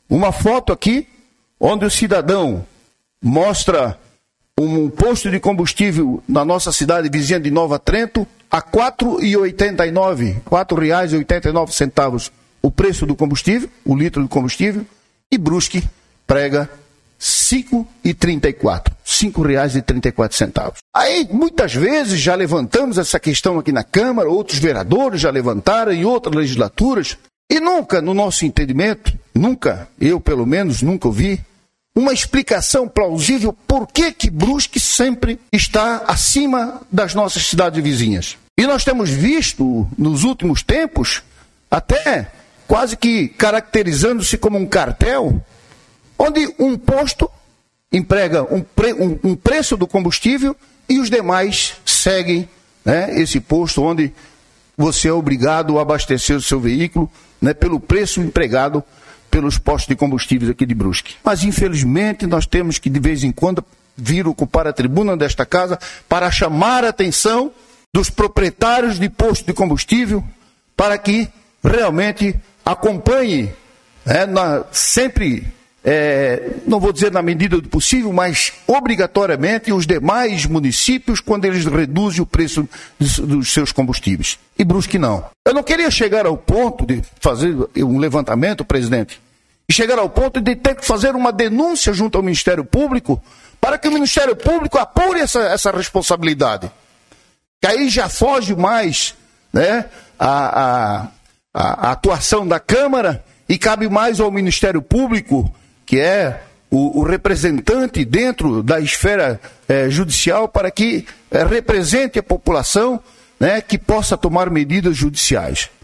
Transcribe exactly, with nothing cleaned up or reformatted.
uma foto aqui, onde o cidadão mostra um posto de combustível na nossa cidade vizinha de Nova Trento a quatro reais e oitenta e nove centavos, quatro reais e oitenta e nove centavos o preço do combustível, o litro de combustível, e Brusque prega cinco reais e trinta e quatro centavos, cinco reais e trinta e quatro centavos. Aí, muitas vezes, já levantamos essa questão aqui na Câmara, outros vereadores já levantaram em outras legislaturas, e nunca, no nosso entendimento, nunca, eu pelo menos, nunca ouvi, uma explicação plausível por que que Brusque sempre está acima das nossas cidades vizinhas. E nós temos visto, nos últimos tempos, até quase que caracterizando-se como um cartel, onde um posto emprega um, pre, um, um preço do combustível e os demais seguem, né, esse posto onde você é obrigado a abastecer o seu veículo, né, pelo preço empregado pelos postos de combustíveis aqui de Brusque. Mas, infelizmente, nós temos que, de vez em quando, vir ocupar a tribuna desta casa para chamar a atenção dos proprietários de postos de combustível para que realmente acompanhe, é, na, sempre, é, não vou dizer na medida do possível, mas obrigatoriamente os demais municípios quando eles reduzem o preço dos, dos seus combustíveis. E Brusque não. Eu não queria chegar ao ponto de fazer um levantamento, presidente, e chegar ao ponto de ter que fazer uma denúncia junto ao Ministério Público para que o Ministério Público apure essa, essa responsabilidade. Que aí já foge mais, né, a, a, a atuação da Câmara e cabe mais ao Ministério Público, que é o, o representante dentro da esfera eh, judicial, para que eh, represente a população, né, que possa tomar medidas judiciais.